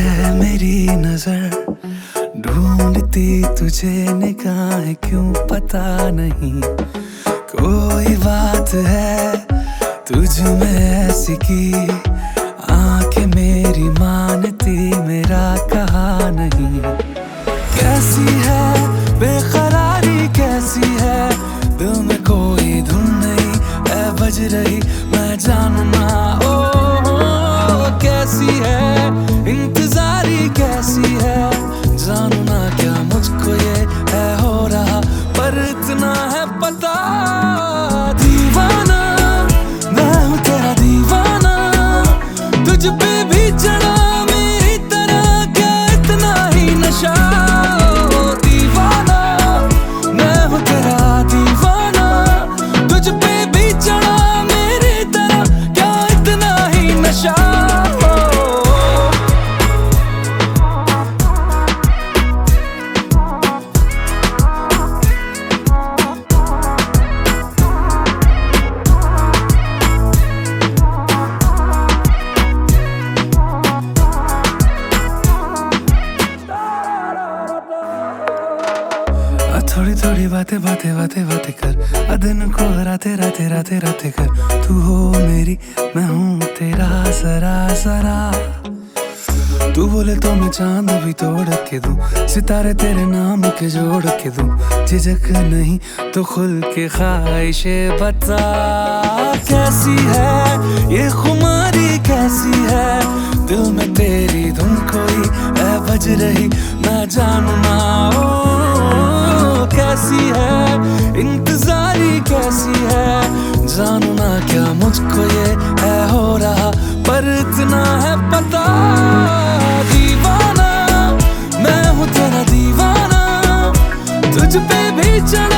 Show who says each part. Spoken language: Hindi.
Speaker 1: है मेरी नजर ढूंढती तुझे निगाहें क्यों पता नहीं। कोई बात है तुझ में ऐसी की आंखें मेरी मानती मेरा कहा नहीं। कैसी है बेकरारी कैसी है दिल में कोई धुन नहीं है बज रही मैं जानू ना। ओ कैसी है इंतजारी कैसी है जानू ना क्या मुझको ये है हो रहा पर इतना है पता। दीवाना मैं हूँ तेरा दीवाना तुझ पे भी चढ़ा मेरी तरह क्या इतना ही नशा। दीवाना मैं हूँ तेरा दीवाना तुझ पे भी चढ़ा मेरी तरह क्या इतना ही नशा। थोड़ी थोड़ी बातें बातें बातें बातें कर दिन को राते राते राते राते कर। तू हो मेरी मैं हूँ तेरा जरा जरा। तू बोले तो मैं चांद भी तोड़ के दूं सितारे तेरे नाम के जोड़ के दूं। झिझक नहीं तो खुल के ख्वाहिशें बता। कैसी है ये खुमारी कैसी है दिल में तेरी धुन कोई है बज रही मैं जानू ना। कैसी है इंतजारी कैसी है जानू ना क्या मुझको ये है हो रहा पर इतना है पता। दीवाना मैं हूँ तेरा दीवाना तुझ पे भी चढ़ा